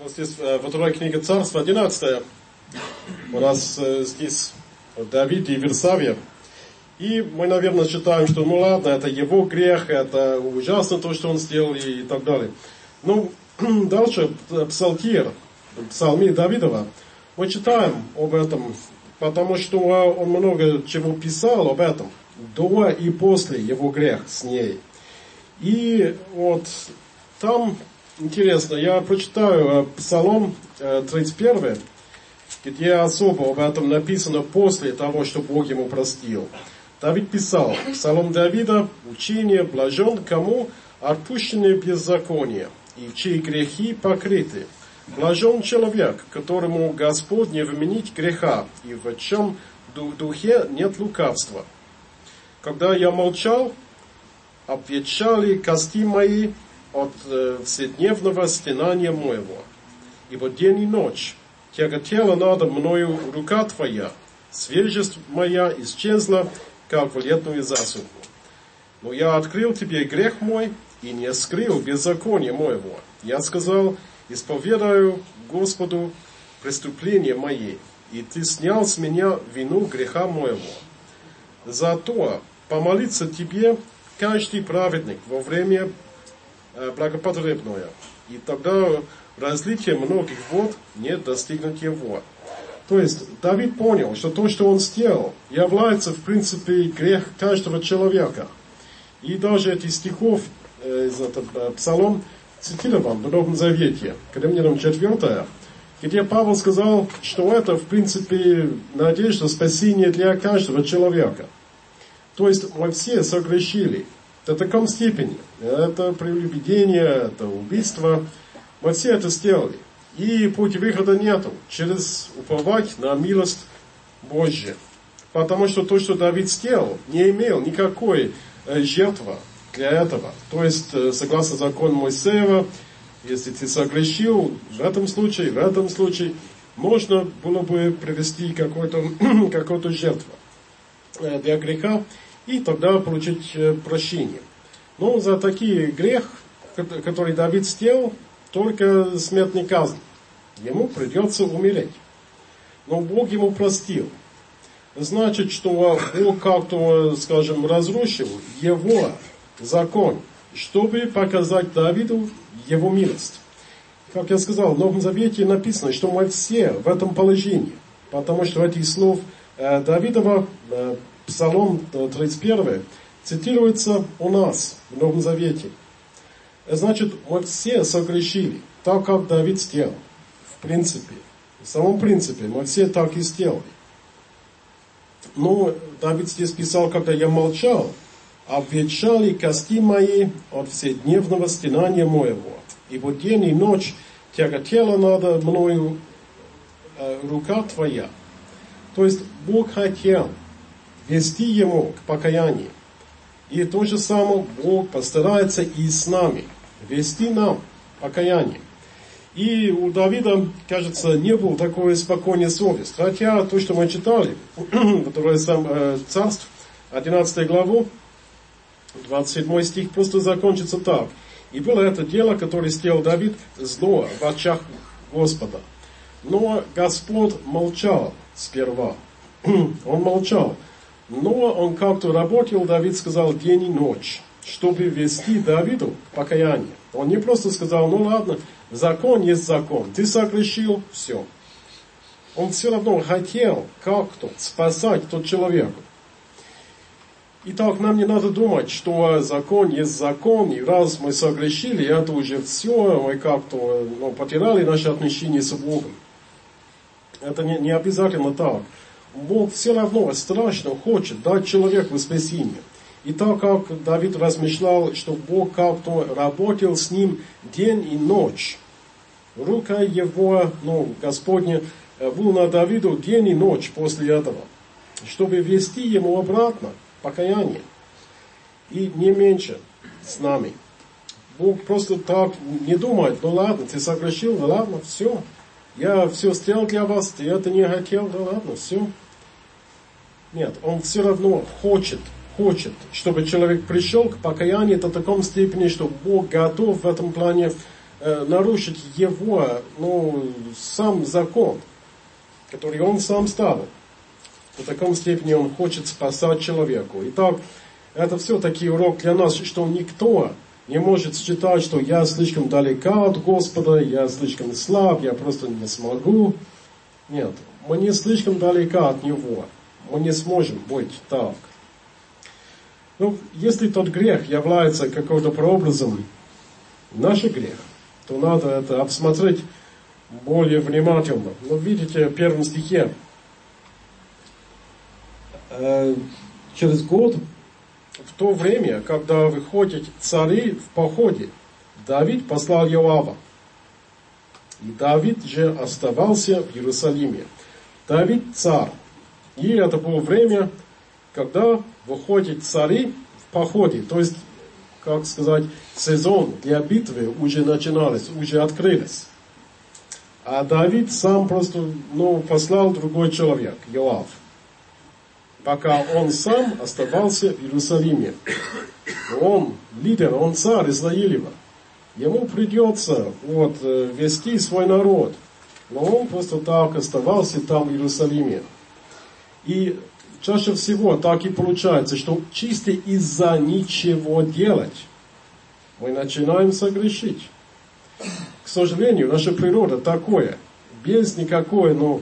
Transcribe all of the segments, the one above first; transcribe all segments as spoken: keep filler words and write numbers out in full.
Вот здесь во второй книге Царства, одиннадцатая, у нас здесь Давид и Версавия. И мы, наверное, считаем, что ну ладно, это его грех, это ужасно то, что он сделал и так далее. Ну, дальше Псалтирь, Псалми Давидова, мы читаем об этом, потому что он много чего писал об этом, до и после его грех с ней. И вот там, интересно, я прочитаю Псалом тридцать один, где особо об этом написано после того, что Бог ему простил. Давид писал, Псалом Давида, учение, блажен кому отпущены беззакония, и в чьи грехи покрыты. Блажен человек, которому Господь не вменит греха, и в чем духе нет лукавства. Когда я молчал, обветшали кости мои от э, вседневного стенания моего. Ибо день и ночь тяготела надо мною рука твоя, свежесть моя исчезла, как в летную засуху. Но я открыл тебе грех мой и не скрыл беззаконие моего. Я сказал, исповедаю Господу преступления мои, и ты снял с меня вину греха моего. Зато помолиться тебе каждый праведник во время благопотребное, и тогда разлитие многих вод не достигнет его. То есть Давид понял, что то, что он сделал, является в принципе грех каждого человека. И даже этих стихов из этого Псалом цитирован в Новом Завете, Коринфянам четыре, где Павел сказал, что это в принципе надежда спасения для каждого человека. То есть мы все согрешили до такой степени. Это прелюбодение, это убийство. Мы все это сделали. И пути выхода нету. Через уповать на милость Божью. Потому что то, что Давид сделал, не имел никакой жертвы для этого. То есть, согласно закону Моисеева, если ты согрешил, в этом случае, в этом случае, можно было бы привести какую-то какую-то жертву для греха, и тогда получить прощение. Но за такие грех, который Давид сделал, только смертная казнь. Ему придется умереть. Но Бог ему простил. Значит, что Бог как-то, скажем, разрушил его закон, чтобы показать Давиду его милость. Как я сказал, в Новом Завете написано, что мы все в этом положении. Потому что этих слов Давидова, Псалом тридцать один, цитируется у нас в Новом Завете. Значит, мы все согрешили, так как Давид сделал. В принципе, в самом принципе, мы все так и сделали. Но Давид здесь писал, когда я молчал, обветшали кости мои от вседневного стенания моего. Ибо день и ночь тяготела надо мною э, рука твоя. То есть Бог хотел вести ему к покаянию. И то же самое Бог постарается и с нами вести нам покаяние. И у Давида, кажется, не было такой спокойной совести. Хотя то, что мы читали, которое сам Царств, одиннадцатая глава, двадцать седьмой стих, просто закончится так. И было это дело, которое сделал Давид, зло в очах Господа. Но Господь молчал сперва. Он молчал. Но он как-то работал, Давид сказал, день и ночь, чтобы вести Давиду к покаянию. Он не просто сказал, ну ладно, закон есть закон, ты согрешил, все. Он все равно хотел как-то спасать тот человека. Итак, нам не надо думать, что закон есть закон, и раз мы согрешили, это уже все, мы как-то ну, потеряли наши отношения с Богом. Это не, не обязательно так. Бог все равно страшно хочет дать человеку спасение. И так как Давид размышлял, что Бог как-то работал с ним день и ночь. Рука его, ну, Господня, была на Давиду день и ночь после этого. Чтобы вести ему обратно покаяние. И не меньше с нами. Бог просто так не думает, ну ладно, ты согрешил, ну ладно, все. Я все сделал для вас, ты это не хотел, да ладно, все. Нет, он все равно хочет, хочет, чтобы человек пришел к покаянию до такой степени, что Бог готов в этом плане э, нарушить его, ну, сам закон, который он сам ставил. В таком степени он хочет спасать человеку. Итак, это все-таки урок для нас, что никто не может считать, что я слишком далека от Господа, я слишком слаб, я просто не смогу. Нет, мы не слишком далека от Него. Мы не сможем быть так. Ну, если тот грех является каким-то прообразом наш грех, то надо это обсмотреть более внимательно. Но видите, в первом стихе, э, через год, в то время, когда выходят цари в походе, Давид послал Йоава. И Давид же оставался в Иерусалиме. Давид царь. И это было время, когда выходят цари в походе. То есть, как сказать, сезон для битвы уже начинались, уже открылись. А Давид сам просто, ну, послал другой человек, Йоав. Пока он сам оставался в Иерусалиме. Он лидер, он царь Израилева. Ему придется вот, вести свой народ. Но он просто так оставался там в Иерусалиме. И чаще всего так и получается, что чисто из-за ничего делать мы начинаем согрешить. К сожалению, наша природа такое. Без никакой, ну,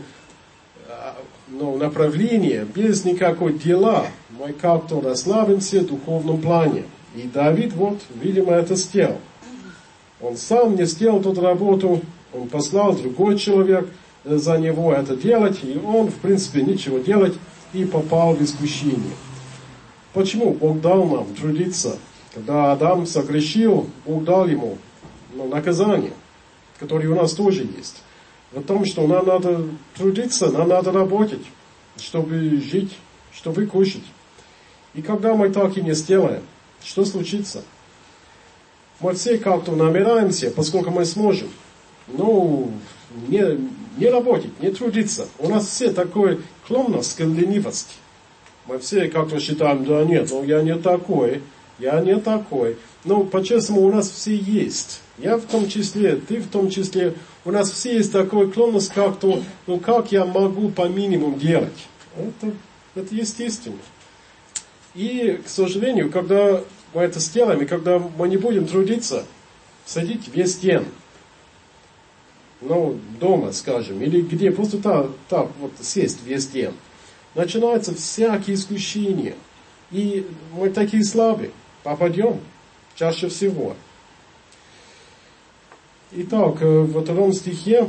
ну, направления, без никакой дела, мы как-то расслабимся в духовном плане. И Давид, вот, видимо, это сделал. Он сам не сделал эту работу, он послал другой человек за него это делать, и он, в принципе, ничего делать, и попал в искушение. Почему? Бог дал нам трудиться. Когда Адам согрешил, Бог дал ему, ну, наказание, которое у нас тоже есть. В том, что нам надо трудиться, нам надо работать, чтобы жить, чтобы кушать. И когда мы так и не сделаем, что случится? Мы все как-то намираемся, поскольку мы сможем, ну, не, не работать, не трудиться. У нас все такой склонность к ленивости. Мы все как-то считаем, да нет, ну я не такой, я не такой. Ну, по-честному, у нас все есть. Я в том числе, ты в том числе. У нас все есть такой склонность как-то, ну как я могу по минимуму делать? Это, это естественно. И, к сожалению, когда мы это сделаем, и когда мы не будем трудиться, садить весь день, ну, дома, скажем, или где, просто так, так вот сесть весь день, начинаются всякие искушения. И мы такие слабые, попадем чаще всего. Итак, во втором стихе,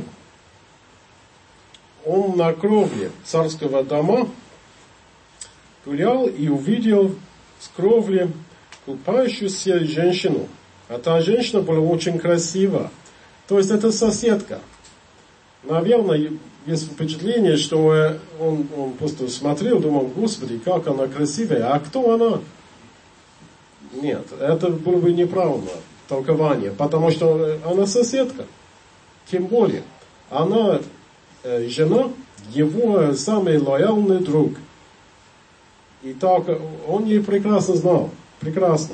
он на кровле царского дома гулял и увидел с кровли купающуюся женщину. А та женщина была очень красива. То есть это соседка. Наверное, есть впечатление, что он, он просто смотрел, думал, Господи, как она красивая, а кто она? Нет, это было бы неправильно толкование, потому что она соседка. Тем более, она э, жена, его самый лояльный друг. И так он ее прекрасно знал, прекрасно.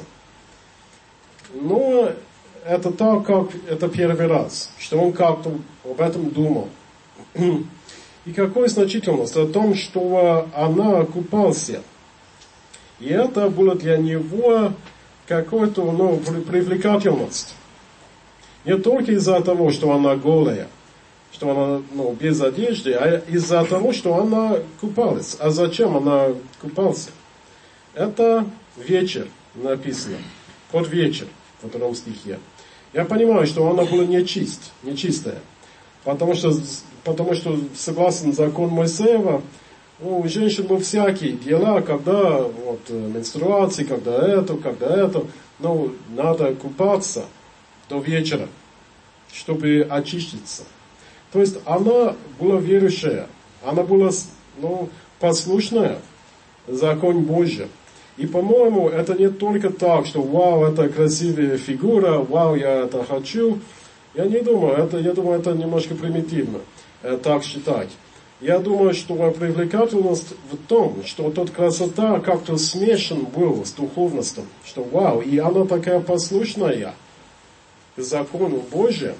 Но это так, как это первый раз, что он как-то об этом думал. И какой значительность о том, что она купался. И это было для него какой-то, ну, привлекательность. Не только из-за того, что она голая, что она, ну, без одежды, а из-за того, что она купалась. А зачем она купалась? Это вечер написано, под вечер во втором стихе. Я понимаю, что она была нечист, нечистая, потому что, потому что согласно закону Моисеева, ну, у женщин были всякие дела, когда вот, менструации, когда это, когда это. Ну, надо купаться до вечера, чтобы очиститься. То есть она была верующая, она была, ну, послушная закону Божьему. И, по-моему, это не только так, что вау, это красивая фигура, вау, я это хочу. Я не думаю, это, я думаю, это немножко примитивно э, так считать. Я думаю, что привлекательность в том, что тот красота как-то смешан был с духовностью. Что вау, и она такая послушная. к закону Божию.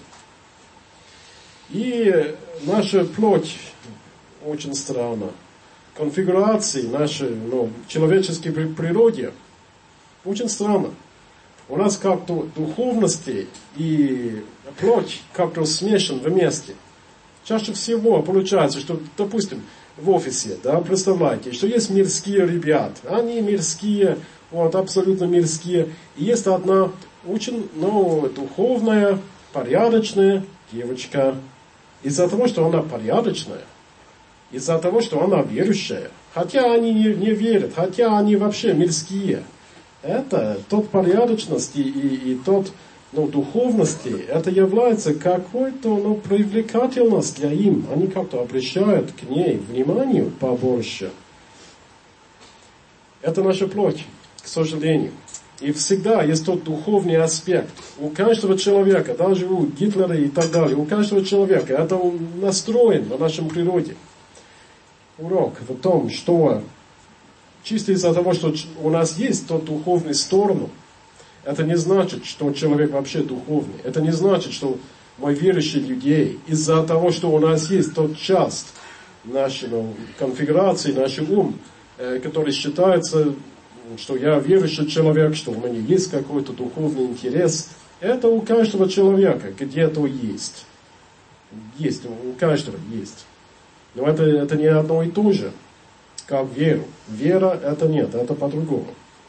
И наша плоть очень странна. Конфигурации нашей ну, человеческой природе очень странно. У нас как-то духовности и плоть как-то смешаны вместе. Чаще всего получается, что, допустим, в офисе, да, представляете, что есть мирские ребята. Они мирские, вот, абсолютно мирские. И есть одна очень, ну, духовная, порядочная девочка. Из-за того, что она порядочная, из-за того, что она верующая, хотя они не, не верят, хотя они вообще мирские, это тот порядочности и, и тот ну, духовности, это является какой-то ну, привлекательность для им. Они как-то обращают к ней внимание побольше. Это наша плоть, к сожалению. И всегда есть тот духовный аспект. У каждого человека, даже у Гитлера и так далее, у каждого человека это настроен на нашем природе. Урок в том, что чисто из-за того, что у нас есть тот духовный сторону, это не значит, что человек вообще духовный. Это не значит, что мы верующие людей, из-за того, что у нас есть тот часть нашей ну, конфигурации, наш ум, э, который считается, что я верующий человек, что у меня есть какой-то духовный интерес. Это у каждого человека где-то есть. Есть, у каждого есть. Но это, это не одно и то же, как веру. Вера это нет, это по-другому.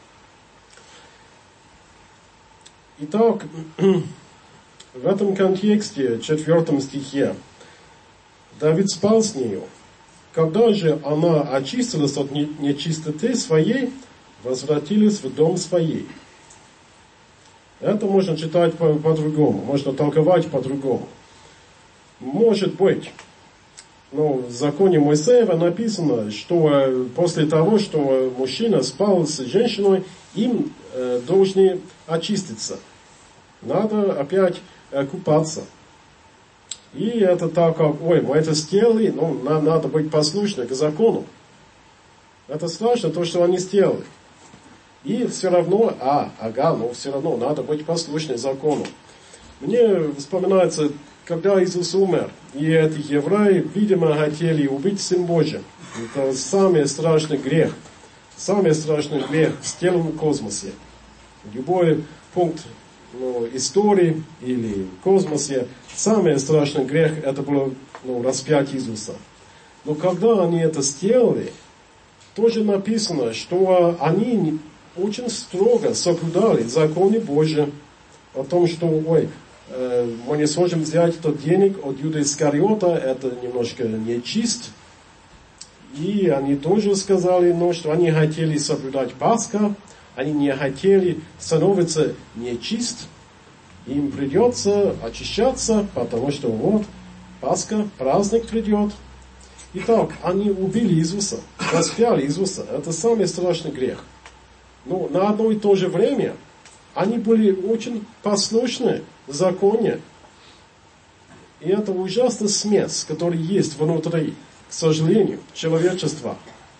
Итак, в этом контексте, в четвертом стихе, Давид спал с нею. Когда же она очистилась от нечистоты своей, возвратилась в дом своей. Это можно читать по- по-другому, можно толковать по-другому. Может быть, но в законе Моисеева написано, что после того, что мужчина спал с женщиной, им э, должны очиститься. Надо опять э, купаться. И это так как, ой, мы это сделали, ну, нам надо быть послушны к закону. Это страшно, то, что они сделали. И все равно, а, ага, но все равно надо быть послушным закону. Мне вспоминается, когда Иисус умер, и эти евреи, видимо, хотели убить Сын Божий. Это самый страшный грех. Самый страшный грех в целом космосе. Любой пункт ну, истории или космосе, самый страшный грех это было ну, распять Иисуса. Но когда они это сделали, тоже написано, что они очень строго соблюдали законы Божьи о том, что, ой, э, мы не сможем взять тот денег от Иуды Искариота, это немножко нечист. И они тоже сказали, ну, что они хотели соблюдать Пасха, они не хотели становиться нечист, им придется очищаться, потому что вот, Пасха, праздник придет. Итак, они убили Иисуса, распяли Иисуса. Это самый страшный грех. Но на одно и то же время они были очень послушны законе. И это ужасный смесь, который есть внутри, к сожалению, человечества.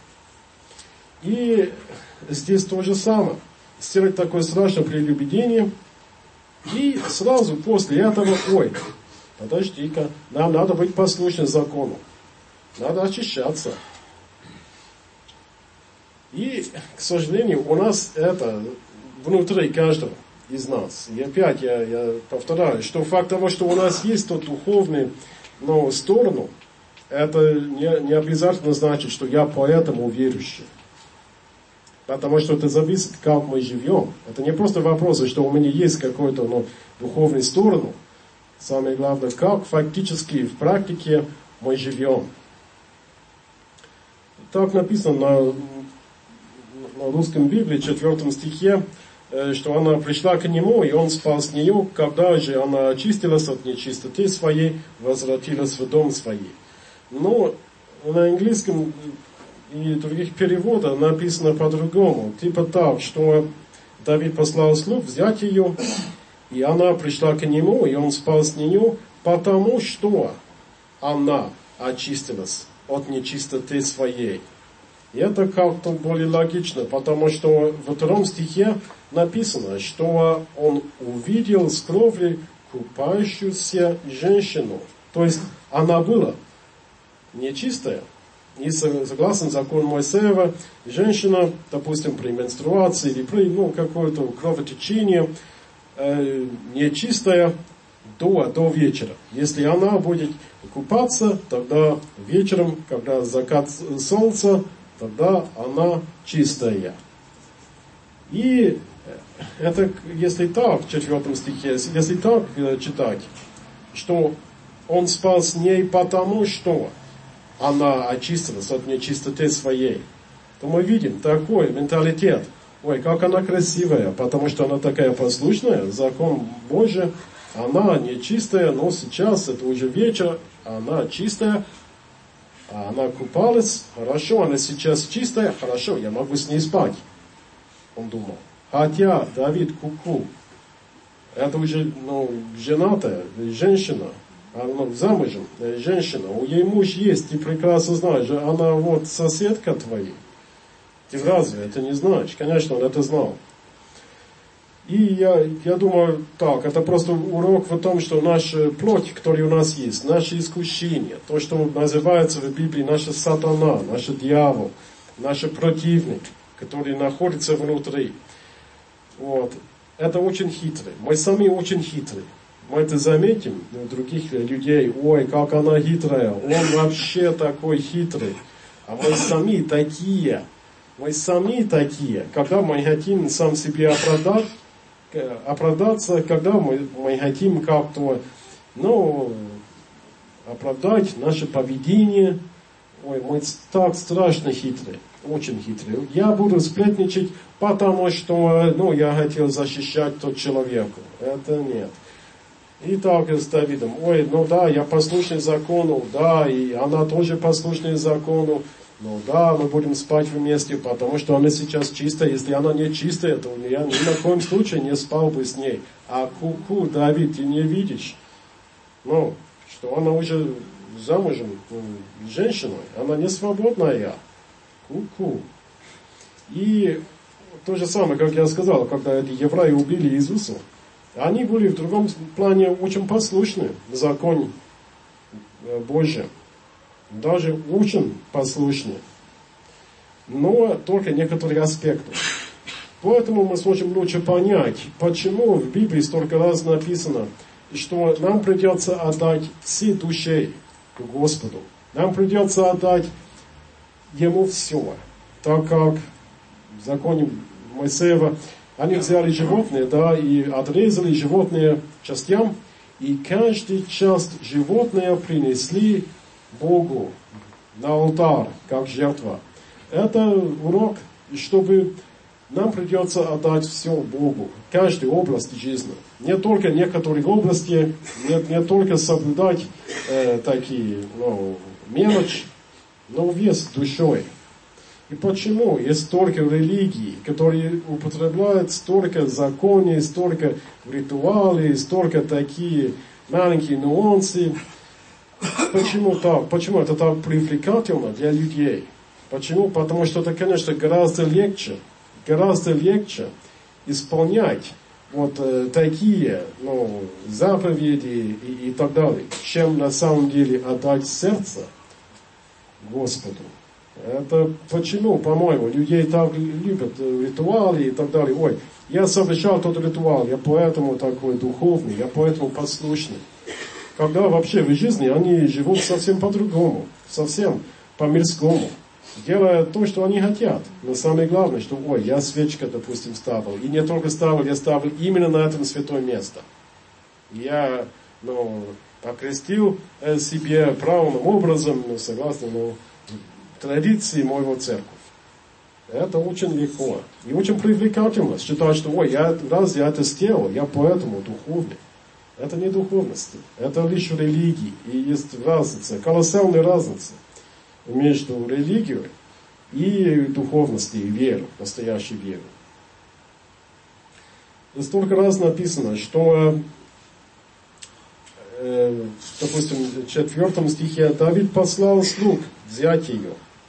И здесь то же самое. Сделать такое страшное прелюбодение. И сразу после этого, ой, подожди-ка, нам надо быть послушным закону. Надо очищаться. И, к сожалению, у нас это внутри каждого из нас. И опять я, я повторяю, что факт того, что у нас есть тот духовный ну, сторону, это не, не обязательно значит, что я поэтому верующий. Потому что это зависит, как мы живем. Это не просто вопрос, что у меня есть какой-то ну, духовный сторону. Самое главное, как фактически в практике мы живем. Так написано на, на русском Библии, в четвертом стихе, что она пришла к нему, и он спал с нею, когда же она очистилась от нечистоты своей, возвратилась в дом свой. Но на английском и других переводах написано по-другому. Типа так, что Давид послал слуг взять ее, и она пришла к нему, и он спал с нею, потому что она очистилась от нечистоты своей. И это как-то более логично, потому что во втором стихе написано, что он увидел с кровли купающуюся женщину. То есть она была нечистая. И согласно закону Моисеева, женщина, допустим, при менструации или при ну, какое-то кровотечение, э, нечистая до, до вечера. Если она будет купаться, тогда вечером, когда закат солнца, тогда она чистая. И это, если так, в четвертом стихе, если так читать, что он спал с ней потому, что она очистилась от нечистоты своей, то мы видим такой менталитет. Ой, как она красивая, потому что она такая послушная, закон Божий, она нечистая, но сейчас это уже вечер, она чистая, а она купалась, хорошо, она сейчас чистая, хорошо, я могу с ней спать, он думал. Хотя Давид ку-ку, это уже ну, женатая женщина, она замужем, женщина, у ей муж есть, ты прекрасно знаешь, она вот соседка твоя. Ты разве это не знаешь? Конечно, он это знал. И я, я думаю, так, это просто урок в том, что наша плоть, которая у нас есть, наше искушение, то, что называется в Библии наша сатана, наш дьявол, наш противник, который находится внутри. Вот. Это очень хитрый. Мы сами очень хитрые. Мы это заметим у других людей. Ой, как она хитрая. Он вообще такой хитрый. А мы сами такие. Мы сами такие. Когда мы хотим сам себе оправдать, оправдаться, когда мы, мы хотим как-то, ну, оправдать наше поведение. Ой, мы так страшно хитрые. Очень хитрые. Я буду сплетничать, потому что, ну, я хотел защищать тот человека. Это нет. И так с Давидом. Ой, ну да, я послушный закону, да, и она тоже послушная закону. Ну да, мы будем спать вместе, потому что она сейчас чистая. Если она не чистая, то я ни на коем случае не спал бы с ней. А ку-ку, Давид, ты не видишь, ну, что она уже замужем женщиной, она не свободная. Ку-ку. И то же самое, как я сказал, когда эти евреи убили Иисуса, они были в другом плане очень послушны в законе Божьем. Даже очень послушны. Но только некоторые аспекты. Поэтому мы сможем лучше понять, почему в Библии столько раз написано, что нам придется отдать все души к Господу. Нам придется отдать Ему все. Так как в законе Моисеева они взяли животные, да, и отрезали животные частям, и каждую часть животное принесли Богу на алтарь, как жертва. Это урок, чтобы нам придется отдать все Богу, в каждой области жизни. Не только в некоторых областях, не, не только соблюдать э, такие ну, мелочи, но вес душой. И почему есть столько религий, которые употребляют столько законов, столько ритуалов, столько такие маленькие нюансы? Почему так? Почему это так привлекательно для людей? Почему? Потому что это, конечно, гораздо легче, гораздо легче исполнять вот э, такие ну, заповеди и, и так далее, чем на самом деле отдать сердце Господу. Это почему, по-моему, людей так любят ритуалы и так далее. Ой, я совершал тот ритуал, я поэтому такой духовный, я поэтому послушный. Когда вообще в жизни они живут совсем по-другому, совсем по-мирскому, делая то, что они хотят. Но самое главное, что, ой, я свечка, допустим, ставил. И не только ставил, я ставил именно на этом святое место. Я, ну, окрестил себе правильным образом, ну, согласно, ну, традиции моего церкви. Это очень легко. И очень привлекательно считать, что, ой, я, раз я это сделал, я поэтому духовный. Это не духовность. Это лишь религия. И есть разница, колоссальная разница между религией и духовностью, и верой, настоящей верой. И столько раз написано, что, э, допустим, в четвертом стихе Давид послал слуг взять ее.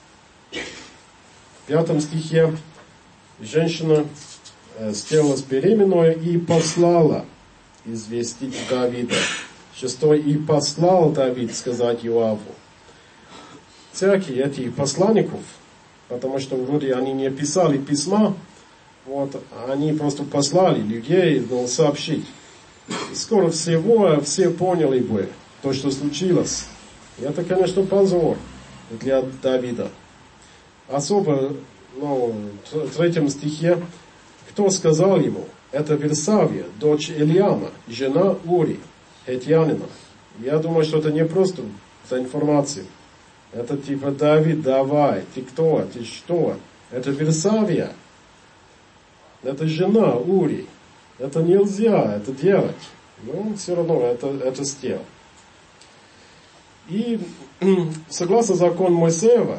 В пятом стихе женщина э, сделалась беременной и послала известить Давида. Шестой, и послал Давид сказать Иоаву. Всякие эти посланников, потому что вроде они не писали письма, вот, они просто послали людей, ну, сообщить. И скоро всего все поняли бы то, что случилось. И это, конечно, позор для Давида. Особо, ну, в третьем стихе, кто сказал ему? Это Версавия, дочь Элиама, жена Ури, хетьянина. Я думаю, что это не просто за информацию. Это типа: Давид, давай, ты кто, ты что? Это Версавия. Это жена Ури. Это нельзя это делать. Но все равно это, это сделал. И согласно закону Моисеева,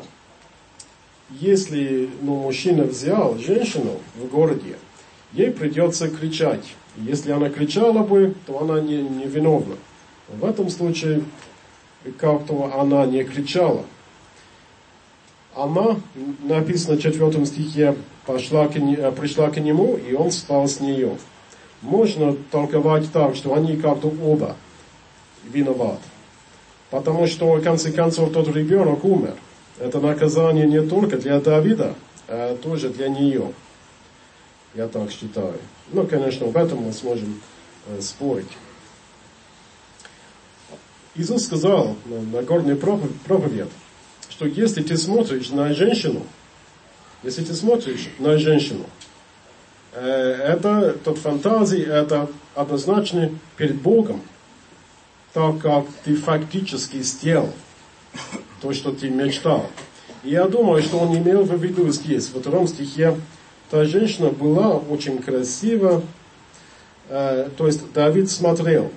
если, ну, мужчина взял женщину в городе, ей придется кричать. Если она кричала бы, то она не, не виновна. В этом случае как-то она не кричала. Она, написано в четвертом стихе, пошла к, пришла к нему, и он спал с нее. Можно толковать так, что они как-то оба виноваты. Потому что, в конце концов, тот ребенок умер. Это наказание не только для Давида, а тоже для нее. Я так считаю. Ну, конечно, в этом мы сможем э, спорить. Иисус сказал на, на горной проповедь, что если ты смотришь на женщину, если ты смотришь на женщину, э, это тот фантазии, это однозначно перед Богом, так как ты фактически сделал то, что ты мечтал. И я думаю, что он имел в виду здесь, во втором стихе, та женщина была очень красива, э, то есть Давид смотрел.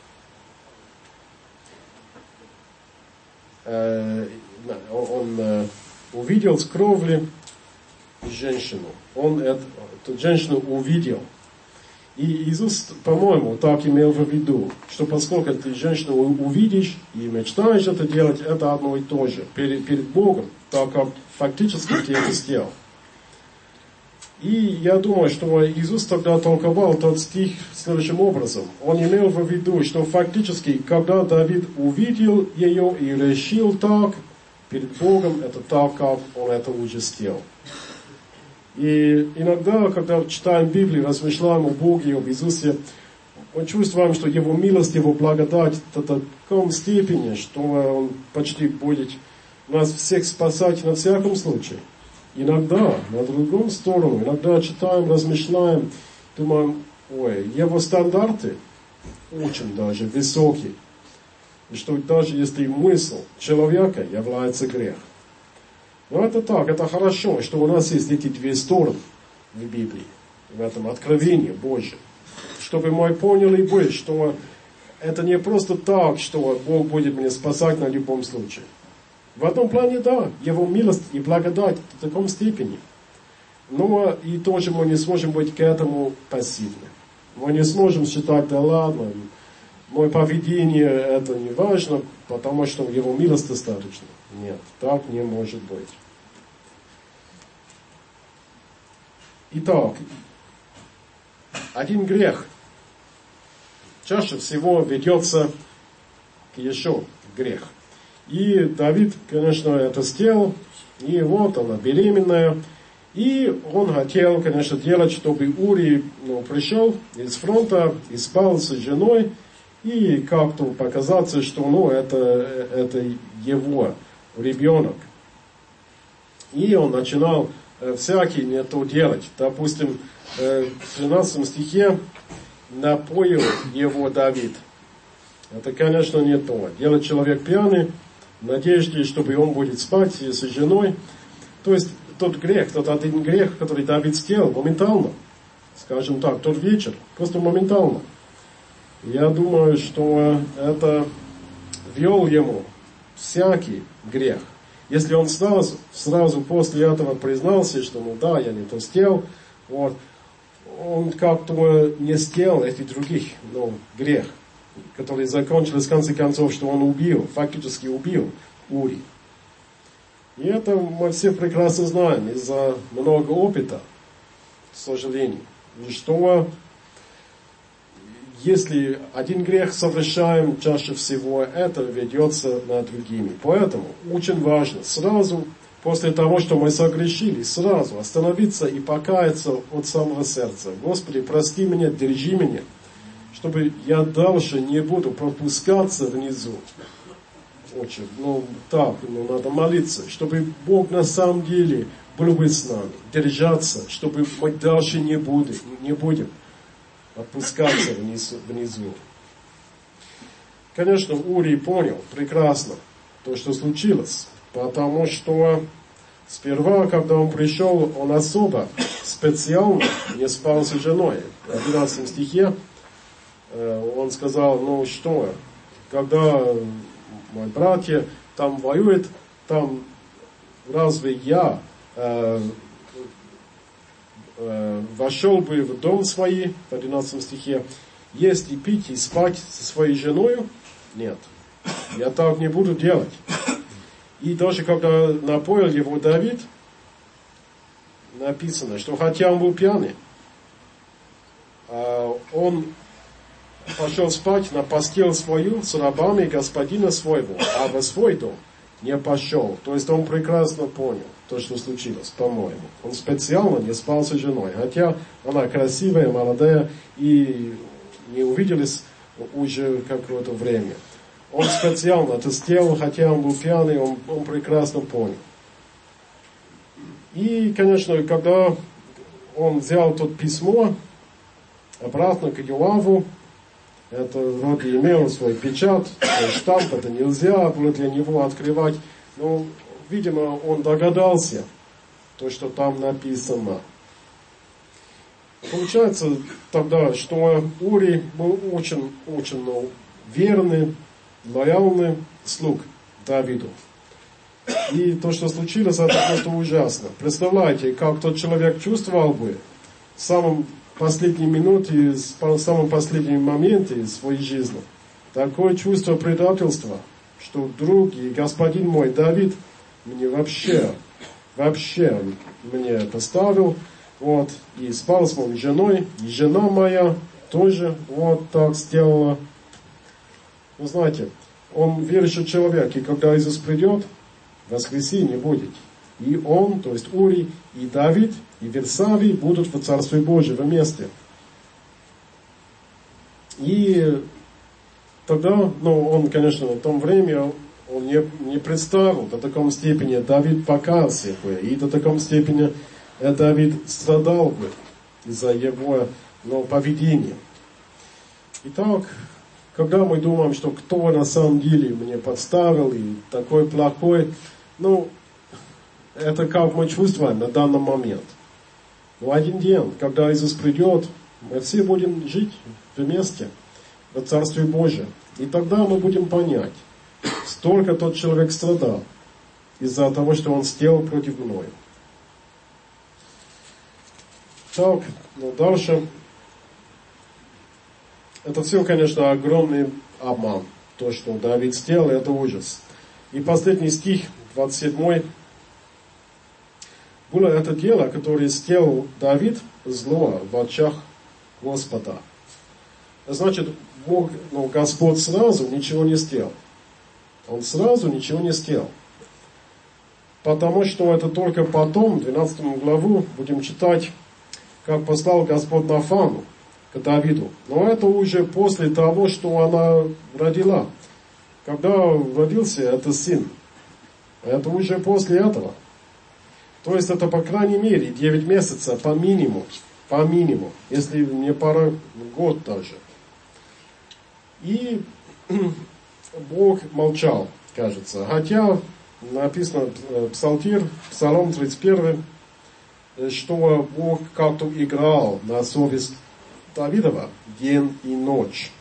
Э, он э, увидел с кровли женщину. Он эту, эту женщину увидел. И Иисус, по-моему, так имел в виду, что поскольку ты женщину увидишь и мечтаешь это делать, это одно и то же перед, перед Богом, так как фактически ты это сделал. И я думаю, что Иисус тогда толковал тот стих следующим образом. Он имел в виду, что фактически, когда Давид увидел ее и решил так, перед Богом, это так, как он это уже сделал. И иногда, когда читаем Библию, размышляем о Боге, об Иисусе, мы чувствуем, что Его милость, Его благодать до такой степени, что Он почти будет нас всех спасать на всяком случае. Иногда, на другом сторону, иногда читаем, размышляем, думаем, ой, Его стандарты очень даже высокие. И что даже если мысль человека является грех. Но это так, это хорошо, что у нас есть эти две стороны в Библии, в этом откровении Божьем. Чтобы мы поняли бы, что это не просто так, что Бог будет меня спасать на любом случае. В одном плане, да, Его милость и благодать в таком степени. Но и тоже мы не сможем быть к этому пассивны. Мы не сможем считать, да ладно, мое поведение это не важно, потому что Его милость достаточно. Нет, так не может быть. Итак, один грех чаще всего ведется к еще грех. И Давид, конечно, это сделал, и вот она беременная, и он хотел, конечно, делать, чтобы Ури, ну, пришел из фронта и спал с женой, и как-то показаться, что, ну, это, это его ребенок. И он начинал э, всякие не то делать. Допустим, э, в тринадцатом стихе напоил его Давид. Это, конечно, не то. Делать человек пьяный, в надежде, чтобы он будет спать с женой. То есть, тот грех, тот один грех, который Давид сделал, моментально, скажем так, тот вечер, просто моментально. Я думаю, что это ввел ему всякий грех. Если он сразу, сразу после этого признался, что, ну да, я не то сделал, вот, он как-то не сделал этих других, ну, грех, который закончился в конце концов, что он убил, фактически убил Ури. И это мы все прекрасно знаем из-за много опыта, к сожалению, что если один грех совершаем, чаще всего это ведется над другими. Поэтому очень важно сразу, после того, что мы согрешили, сразу остановиться и покаяться от самого сердца. Господи, прости меня, держи меня, чтобы я дальше не буду пропускаться внизу. Очень, ну так, ну, надо молиться, чтобы Бог на самом деле был бы с нами, держаться, чтобы мы дальше не будем, не будем опускаться внизу. внизу. Конечно, Урий понял прекрасно то, что случилось, потому что сперва, когда он пришел, он особо специально не спал с женой. В одиннадцатом стихе он сказал, ну что, когда мои братья там воюют, там разве я э, э, вошел бы в дом свой, в одиннадцатом стихе, есть и пить, и спать со своей женой? Нет, я так не буду делать. И даже когда напоил его Давид, написано, что хотя он был пьяный, он пошел спать на постель свою с рабами господина своего, а во свой дом не пошел. То есть он прекрасно понял то, что случилось, по-моему. Он специально не спал с женой, хотя она красивая, молодая, и не увиделись уже какое-то время. Он специально это сделал, хотя он был пьяный, он, он прекрасно понял. И, конечно, когда он взял то письмо обратно к Йоаву, это вроде имел свой печат, свой штамп, это нельзя было для него открывать. Но, видимо, он догадался, то, что там написано. Получается тогда, что Урий был очень, очень ну, верный, лояльный слуг Давиду. И то, что случилось, это просто ужасно. Представляете, как тот человек чувствовал бы в самом последней минуте, в самом последнем моменте своей жизни. Такое чувство предательства, что друг и господин мой Давид мне вообще, вообще мне поставил, вот, и спал с моей женой, и жена моя тоже вот так сделала. Вы знаете, он верующий человек, и когда Иисус придет, воскресенье будет. И он, то есть Урий, и Давид, и Версавий будут в Царстве Божьем вместе. И тогда, ну, он, конечно, в том время, он не, не представил до такой степени, Давид покаялся бы, и до такой степени Давид страдал бы из-за его, ну, поведения. Итак, когда мы думаем, что кто на самом деле мне подставил и такой плохой, ну, это как мы чувствуем на данный момент. Но один день, когда Иисус придет, мы все будем жить вместе в Царстве Божьем. И тогда мы будем понять, столько тот человек страдал из-за того, что он сделал против мною. Так, ну дальше. Это все, конечно, огромный обман. То, что Давид сделал, это ужас. И последний стих, двадцать седьмой. Было это дело, которое сделал Давид, зло в очах Господа. Значит, Бог, ну, Господь сразу ничего не сделал. Он сразу ничего не сделал. Потому что это только потом, двенадцатую главу, будем читать, как послал Господь Нафану к Давиду. Но это уже после того, что она родила. Когда родился этот сын. Это уже после этого. То есть это, по крайней мере, девять месяцев по минимуму. По минимуму. Если не пара, год даже. И Бог молчал, кажется. Хотя написано Псалтирь, Псалом тридцать один, что Бог как-то играл на совесть Давидова день и ночь.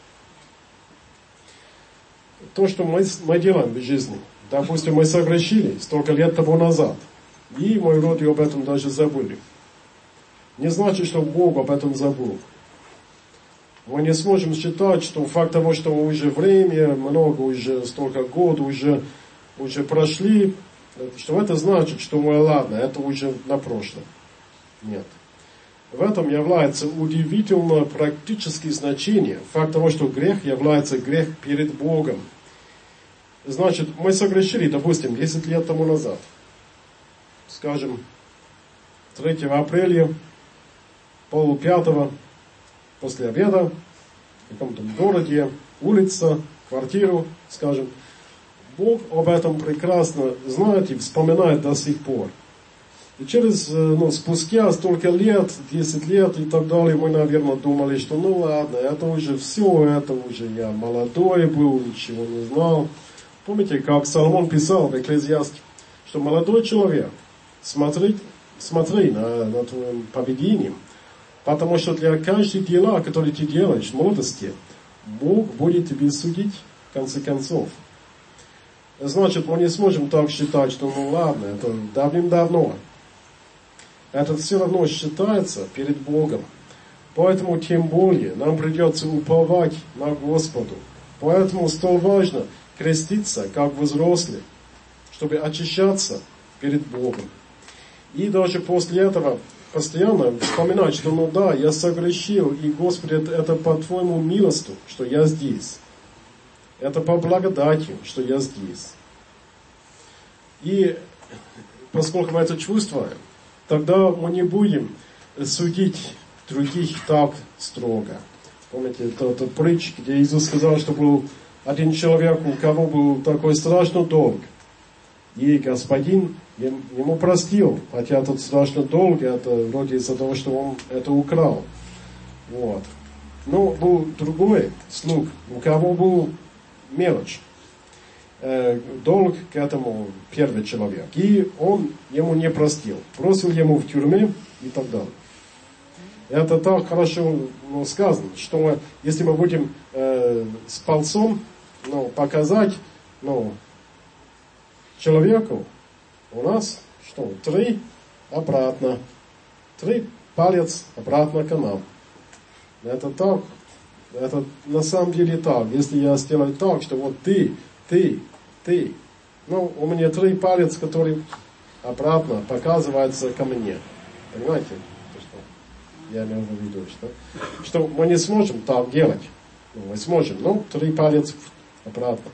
То, что мы, мы делаем в жизни. Допустим, мы согрешили столько лет тому назад. И мои роды об этом даже забыли. Не значит, что Бог об этом забыл. Мы не сможем считать, что факт того, что уже время, много, уже столько год, уже, уже прошли, что это значит, что, ой, ладно, это уже на прошлом. Нет. В этом является удивительно практическое значение. Факт того, что грех является грех перед Богом. Значит, мы согрешили, допустим, десять лет тому назад. Скажем, третьего апреля, полупятого, после обеда, в каком-то городе, улица, квартиру, скажем. Бог об этом прекрасно знает и вспоминает до сих пор. И через, ну, спустя столько лет, десять лет и так далее, мы, наверное, думали, что ну ладно, это уже все, это уже я молодой был, ничего не знал. Помните, как Соломон писал в Экклезиасте, что молодой человек, смотри, смотри на, на твоем поведении, потому что для каждого дела, которые ты делаешь в молодости, Бог будет тебе судить в конце концов. Значит, мы не сможем так считать, что ну ладно, это давным-давно. Это все равно считается перед Богом. Поэтому тем более нам придется уповать на Господу. Поэтому столь важно креститься, как взрослые, чтобы очищаться перед Богом. И даже после этого постоянно вспоминать, что ну да, я согрешил, и Господи, это, это по Твоему милосту, что я здесь. Это по благодати, что я здесь. И поскольку мы это чувствуем, тогда мы не будем судить других так строго. Помните, это, это притч, где Иисус сказал, что был один человек, у кого был такой страшный долг. И Господин ему простил, хотя этот страшный долг, это вроде из-за того, что он это украл. Вот. Но был другой слуг, у кого был мелочь. Э, долг к этому первый человек. И он ему не простил. Бросил ему в тюрьме и так далее. Это так хорошо ну, сказано, что мы, если мы будем э, с пальцом ну, показать ну, человеку, у нас что, три обратно. Три палец обратно к нам. Это так. Это на самом деле так. Если я сделаю так, что вот ты, ты, ты. Ну, у меня три палец, которые обратно показываются ко мне. Понимаете? Что я имею в виду, что, что мы не сможем так делать. Ну, мы сможем, но три палец обратно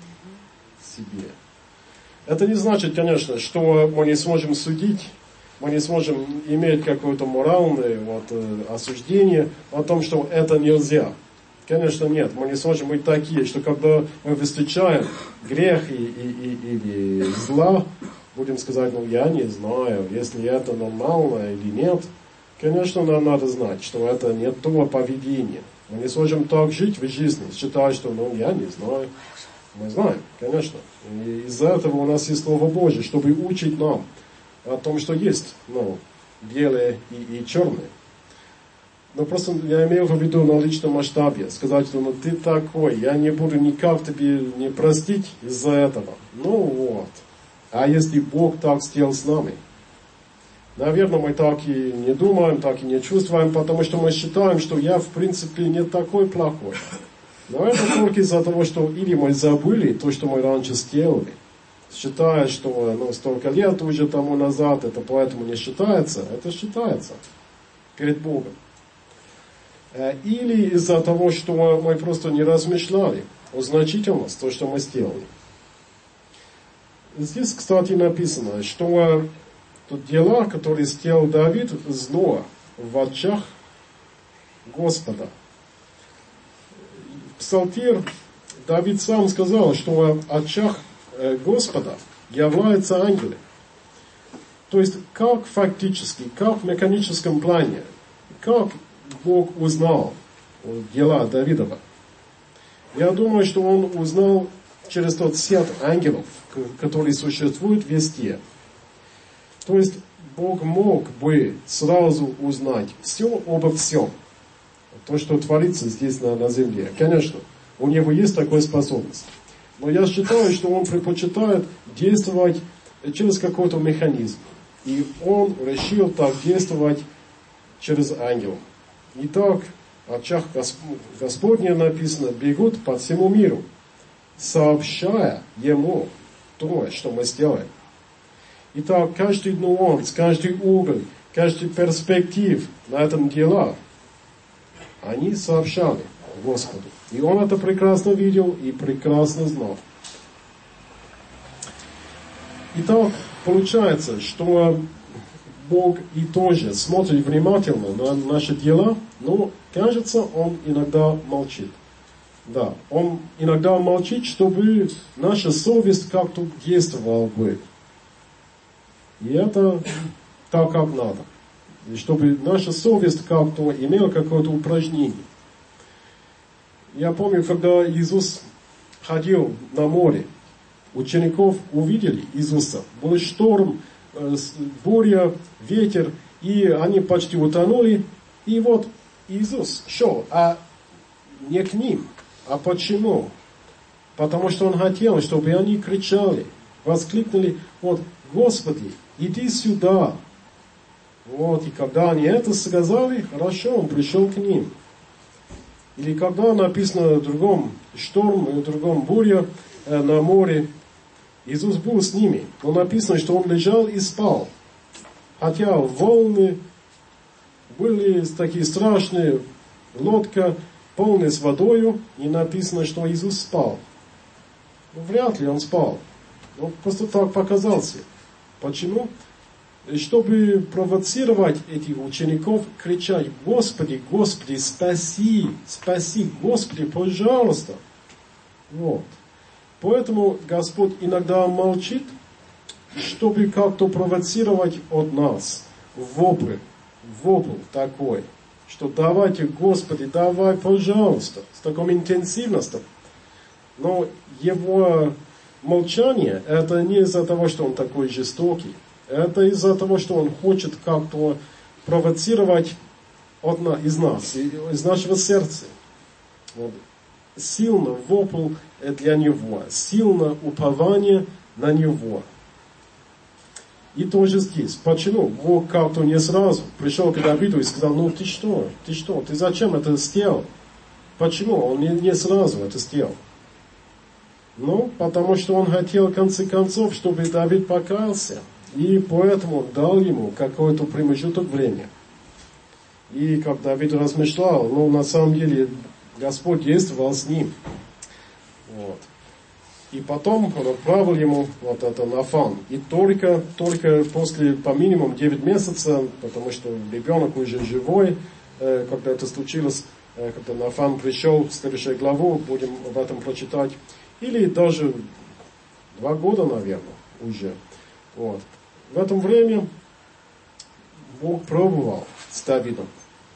себе. Это не значит, конечно, что мы не сможем судить, мы не сможем иметь какое-то моральное вот, осуждение о том, что это нельзя. Конечно, нет. Мы не сможем быть такие, что когда мы встречаем грех и, и, и, или зла, будем сказать, ну я не знаю, если это нормально или нет. Конечно, нам надо знать, что это не то поведение. Мы не сможем так жить в жизни, считая, что ну я не знаю. Мы знаем, конечно. И из-за этого у нас есть Слово Божье, чтобы учить нам о том, что есть ну, белое и, и черное. Но просто я имею в виду на личном масштабе. Сказать, что ну ты такой, я не буду никак тебе не простить из-за этого. Ну вот. А если Бог так сделал с нами? Наверное, мы так и не думаем, так и не чувствуем, потому что мы считаем, что я в принципе не такой плохой. Но это только из-за того, что или мы забыли то, что мы раньше сделали, считая, что ну, столько лет уже тому назад, это поэтому не считается, это считается перед Богом. Или из-за того, что мы просто не размышляли о значительности того, что мы сделали. Здесь, кстати, написано, что тут дела, которые сделал Давид, зло в очах Господа. Псалтирь Давид сам сказал, что в очах Господа являются ангелы. То есть, как фактически, как в механическом плане, как Бог узнал дела Давидова? Я думаю, что он узнал через тот сет ангелов, который существует везде. То есть, Бог мог бы сразу узнать все обо всем. То, что творится здесь на, на земле. Конечно, у него есть такая способность. Но я считаю, что он предпочитает действовать через какой-то механизм. И он решил так действовать через ангелов. Итак, в очах Господня написано, бегут по всему миру, сообщая ему то, что мы сделаем. Итак, каждый нюанс, каждый угол, качестве перспектив на этом дела, они сообщали Господу. И он это прекрасно видел и прекрасно знал. Итак, получается, что Бог и тоже смотрит внимательно на наши дела, но, кажется, Он иногда молчит. Да, Он иногда молчит, чтобы наша совесть как-то действовала бы. И это так, как надо. И чтобы наша совесть как-то имела какое-то упражнение. Я помню, когда Иисус ходил на море, учеников увидели Иисуса. Был шторм, буря, ветер, и они почти утонули. И вот Иисус шел, а не к ним. А почему? Потому что Он хотел, чтобы они кричали, воскликнули: вот, Господи, иди сюда. Вот, и когда они это сказали, хорошо, Он пришел к ним. Или когда написано в другом шторм, в другом буря э, на море, Иисус был с ними. Но написано, что Он лежал и спал. Хотя волны были такие страшные, лодка полная с водою, и написано, что Иисус спал. Ну, вряд ли Он спал. Он просто так показался. Почему? Чтобы провоцировать этих учеников, кричать: Господи, Господи, спаси, спаси, Господи, пожалуйста. Вот. Поэтому Господь иногда молчит, чтобы как-то провоцировать от нас вопль, вопль такой, что давайте, Господи, давай, пожалуйста, с такой интенсивностью. Но Его молчание, это не из-за того, что Он такой жестокий, это из-за того, что Он хочет как-то провоцировать от нас, из нас, из нашего сердца. Вот. Сильно вопль для Него, сильно упование на Него. И тоже здесь. Почему? Бог как-то не сразу пришел к Давиду и сказал: ну ты что, ты что, ты зачем это сделал? Почему? Он не, не сразу это сделал. Ну, потому что Он хотел, в конце концов, чтобы Давид покаялся. И поэтому Он дал ему какой-то промежуток времени. И как Давид размышлял, ну, на самом деле, Господь действовал с ним. Вот. И потом Он отправил ему вот это Нафан. И только, только после, по минимуму, девять месяцев, потому что ребенок уже живой, э, когда это случилось, э, когда Нафан пришел в следующую главу, будем об этом прочитать. Или даже два года, наверное, уже. Вот. В это время Бог пробовал с Давидом.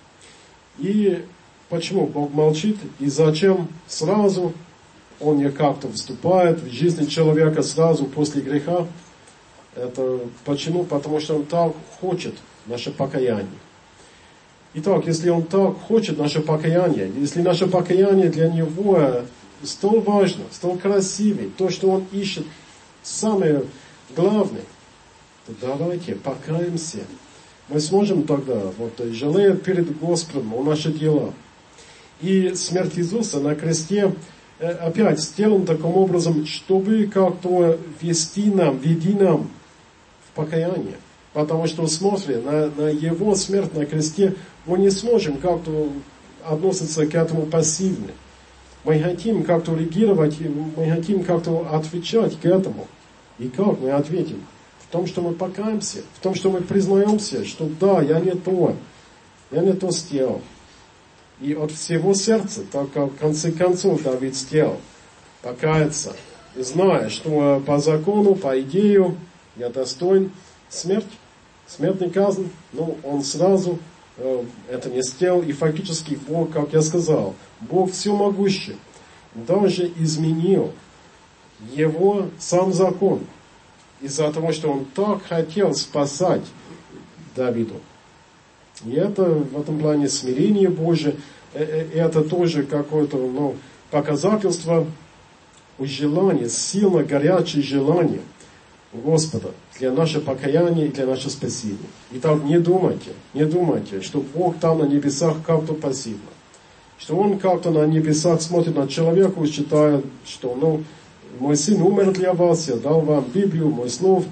И почему Бог молчит? И зачем сразу Он не как-то вступает в жизнь человека сразу после греха? Это почему? Потому что Он так хочет наше покаяние. Итак, если Он так хочет наше покаяние, если наше покаяние для Него столь важно, столь красивый, то, что Он ищет самое главное, то давайте покаемся. Мы сможем тогда, вот, жалея перед Господом о наши дела. И смерть Иисуса на кресте опять сделан таким образом, чтобы как-то вести нам, веди нам в покаяние. Потому что, смотря на, на Его смерть на кресте, мы не сможем как-то относиться к этому пассивно. Мы хотим как-то реагировать, мы хотим как-то отвечать к этому. И как мы ответим? В том, что мы покаемся, в том, что мы признаемся, что да, я не то, я не то сделал. И от всего сердца, так как в конце концов Давид сделал, покаяться, зная, что по закону, по идее, я достоин смерти, смертной казни, но он сразу э, это не сделал. И фактически Бог, как я сказал, Бог всемогущий, даже изменил его сам закон, из-за того, что Он так хотел спасать Давиду. И это в этом плане смирение Божие, это тоже какое-то, ну, показательство желания, сильно горячее желание Господа для нашего покаяния и для нашего спасения. Итак, не думайте, не думайте, что Бог там на небесах как-то пассивно. Что Он как-то на небесах смотрит на человека и считает, что, ну, мой сын умер для вас, я дал вам Библию, мой слов,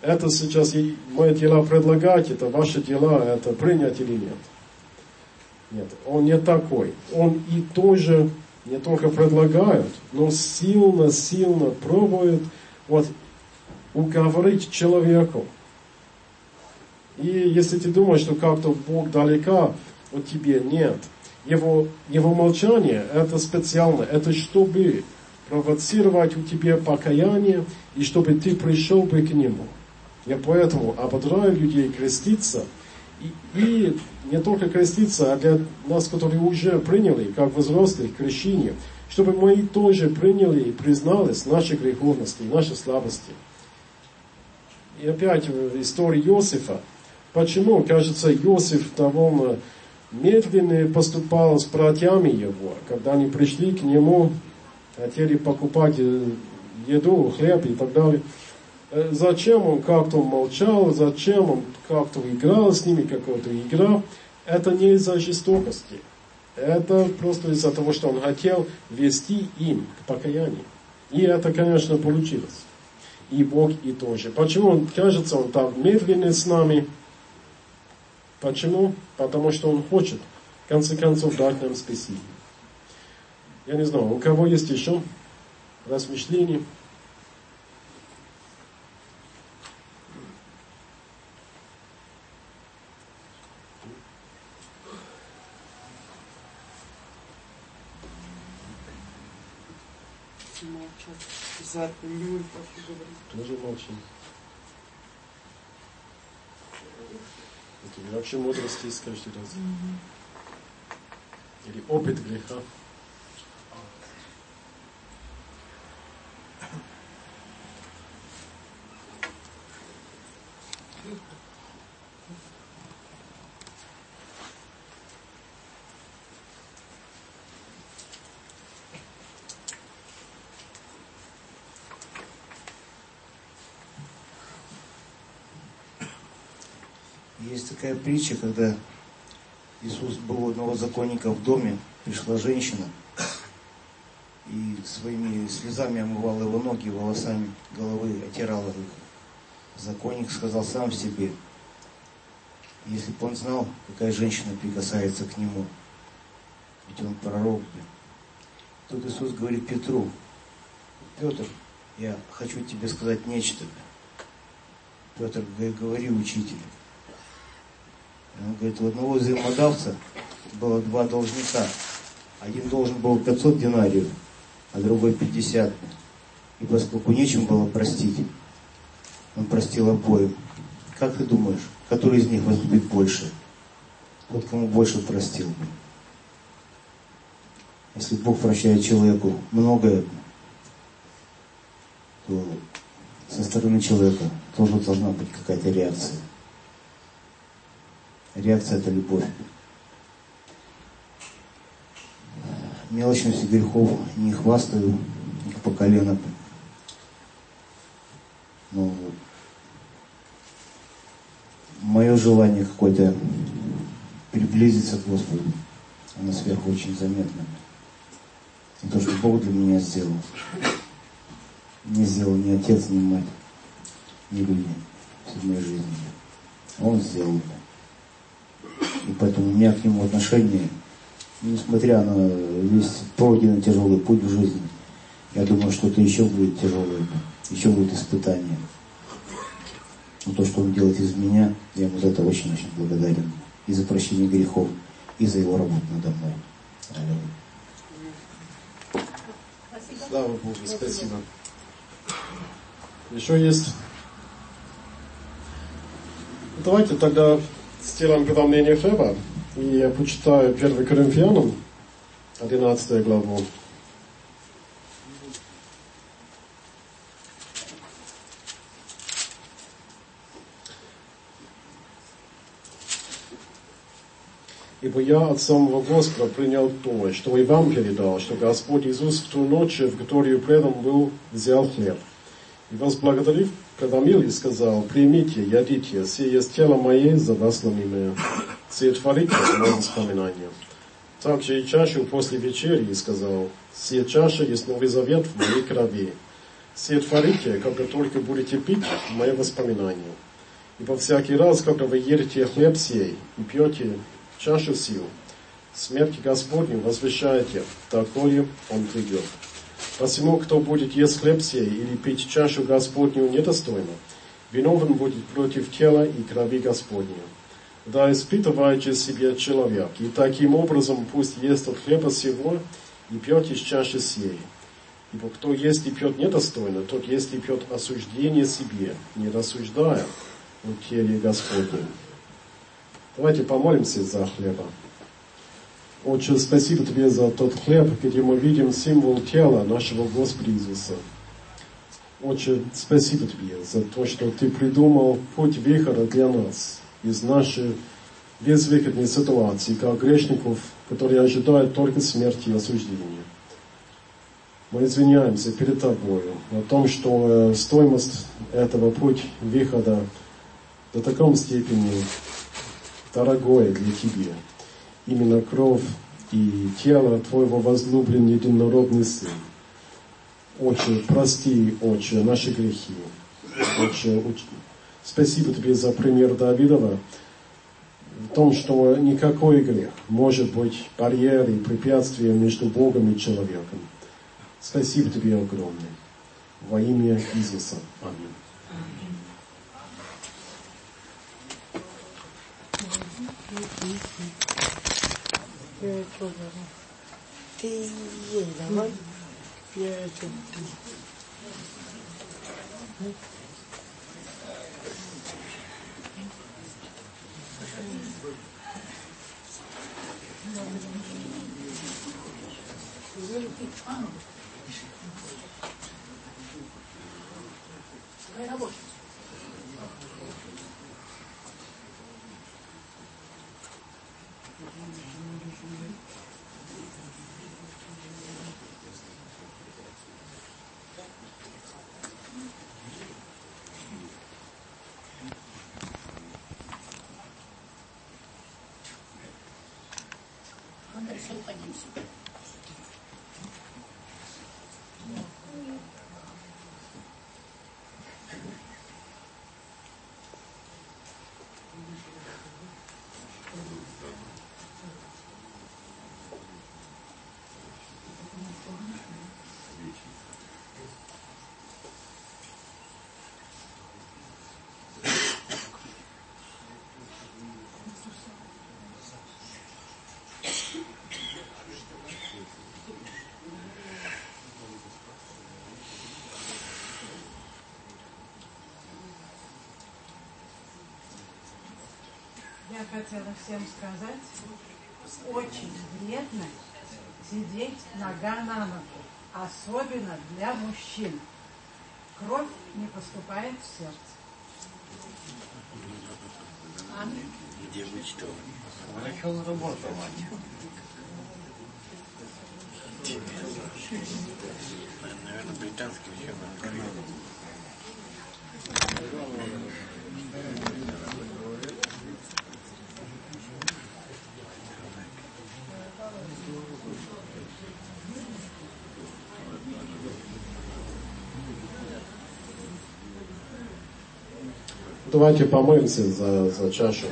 это сейчас мои дела предлагать, это ваши дела, это принять или нет. Нет, он не такой. Он и тоже не только предлагает, но сильно-сильно пробует вот, уговорить человека. И если ты думаешь, что как-то Бог далека от тебя, нет. Его, его молчание это специально, это чтобы провоцировать у тебя покаяние, и чтобы ты пришел бы к Нему. Я поэтому ободряю людей креститься, и, и не только креститься, а для нас, которые уже приняли, как взрослых, крещение, чтобы мы тоже приняли и признались наши греховности, наши слабости. И опять в истории Иосифа. Почему, кажется, Иосиф довольно медленно поступал с братьями его, когда они пришли к нему, хотели покупать еду, хлеб и так далее. Зачем он как-то молчал, зачем он как-то играл с ними, какая-то игра, это не из-за жестокости. Это просто из-за того, что он хотел вести им к покаянию. И это, конечно, получилось. И Бог и тоже. Почему он, кажется, он так медленный с нами? Почему? Потому что он хочет, в конце концов, дать нам спасение. Я не знаю, у кого есть еще размышления? За не говорить. Тоже молчим. Это вообще мудрости есть каждый раз. Mm-hmm. Или опыт греха. Есть такая притча, когда Иисус был у одного законника в доме, пришла женщина и своими слезами омывала его ноги, волосами головы отирала их. Законник сказал сам себе, если бы он знал, какая женщина прикасается к нему, ведь он пророк. Тут Иисус говорит Петру: Петр, я хочу тебе сказать нечто. Петр говорит: говори, учитель. Он говорит, у одного взаимодавца было два должника. Один должен был пятьсот динариев, а другой пятьдесят. И поскольку нечем было простить, он простил обоим. Как ты думаешь, который из них возлюбит больше? Тот, кому больше простил. Если Бог прощает человеку многое, то со стороны человека тоже должна быть какая-то реакция. Реакция – это любовь. Мелочностью грехов не хвастаю, их по колено. Но мое желание какое-то приблизиться к Господу, оно сверху очень заметно. И то, что Бог для меня сделал, не сделал ни отец, ни мать, ни люди в моей жизни. Он сделал это. И поэтому у меня к нему отношение, несмотря на весь пройденный тяжелый путь в жизни, я думаю, что это еще будет тяжелое, еще будет испытание. Но то, что он делает из меня, я ему за это очень-очень благодарен. И за прощение грехов, и за его работу надо мной. Слава Богу, спасибо. Еще есть. Давайте тогда сделаем преломление хлеба. И я почитаю первое Коринфянам, одиннадцатую главу. Ибо я от самого Господа принял то, что и вам передал, что Господь Иисус в ту ночь, в которую предан был, взял хлеб. И возблагодарив, преломил и сказал: примите, ядите, сие есть тело мое за вас ломимое. Сие творите в моем воспоминании. Также и чашу после вечери и сказал: сие чаша есть новый завет в моей крови. Все творите, когда только будете пить мое воспоминание. Ибо всякий раз, когда вы едите хлеб сей и пьете чашу сию, смерти Господню возвещаете, доколе он придет. Посему, кто будет есть хлеб сей или пить чашу Господню недостойно, виновен будет против тела и крови Господню. Да испытывайте себе человек, и таким образом пусть ест от хлеба сего и пьет из чаши сей. Ибо кто ест и пьет недостойно, тот ест и пьет осуждение себе, не рассуждая о теле Господнем. Давайте помолимся за хлеба. Отче, спасибо Тебе за тот хлеб, где мы видим символ тела нашего Господа Иисуса. Отче, спасибо Тебе за то, что Ты придумал путь выхода для нас из нашей безвыходной ситуации, как грешников, которые ожидают только смерти и осуждения. Мы извиняемся перед Тобою о том, что стоимость этого пути выхода до такой степени дорогое для Тебя. Именно кровь и тело Твоего возлюбленного единородный Сын. Отче, прости, Отче, наши грехи. Отче, спасибо Тебе за пример Давидова в том, что никакой грех может быть барьером и препятствием между Богом и человеком. Спасибо Тебе огромное. Во имя Иисуса. Аминь. Ты ей давай. Я это... Я хотела всем сказать, очень вредно сидеть нога на ногу, особенно для мужчин. Кровь не поступает в сердце. Где вы что? Врачом работать. Наверное, британский учебник. Давайте помолимся за, за чашу.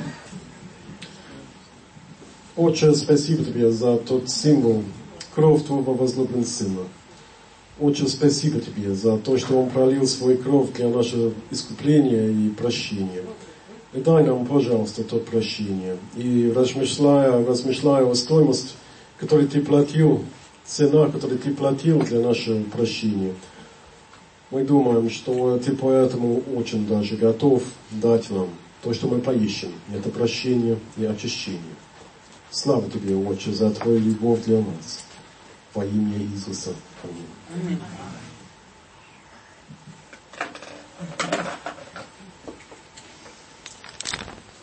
Отче, спасибо Тебе за тот символ, кровь Твоего возлюбленного Сына. Отче, спасибо Тебе за то, что Он пролил свою кровь для нашего искупления и прощения. И дай нам, пожалуйста, то прощение. И размышляя, размышляя о стоимости, которую Ты платил, цена, которую Ты платил для нашего прощения, мы думаем, что Ты поэтому очень даже готов дать нам то, что мы поищем. Это прощение и очищение. Слава Тебе, Отче, за Твою любовь для нас. Во имя Иисуса. Аминь.